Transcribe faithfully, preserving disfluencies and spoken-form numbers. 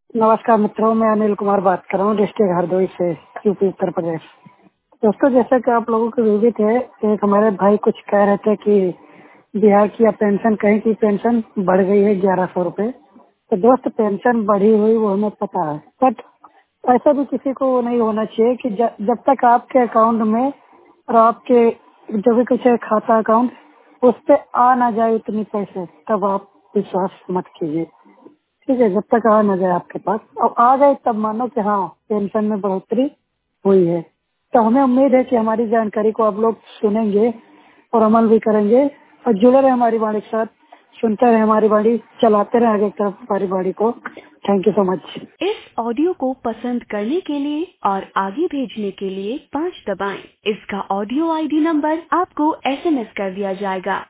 नमस्कार मित्रों, मैं अनिल कुमार बात कर रहा हूँ डिस्ट्रिक्ट हरदोई से, यूपी उत्तर प्रदेश। दोस्तों, जैसा कि आप लोगों को विदित है, एक हमारे भाई कुछ कह रहे थे कि बिहार की अब पेंशन कहीं की पेंशन बढ़ गई है ग्यारह सौ रूपये। तो दोस्त, पेंशन बढ़ी हुई वो हमें पता है, बट ऐसा भी किसी को वो नहीं होना चाहिए कि ज, जब तक आपके अकाउंट में और आपके जो भी कुछ है खाता अकाउंट उस पे आ ना जाए उतनी पैसे, तब आप विश्वास मत कीजिए। ठीक है, जब तक आ ना जाए आपके पास, अब आ गए तब मानो कि हाँ, पेंशन में बढ़ोतरी हुई है। तो हमें उम्मीद है कि हमारी जानकारी को आप लोग सुनेंगे और अमल भी करेंगे और जुड़े रहे हमारी वाणी के साथ, सुनते रहे हमारी वाणी, चलाते रहे आगे की तरफ हमारी वाणी को। Thank you so much. इस ऑडियो को पसंद करने के लिए और आगे भेजने के लिए पाँच दबाएं। इसका ऑडियो आईडी नंबर आपको एसएमएस कर दिया जाएगा।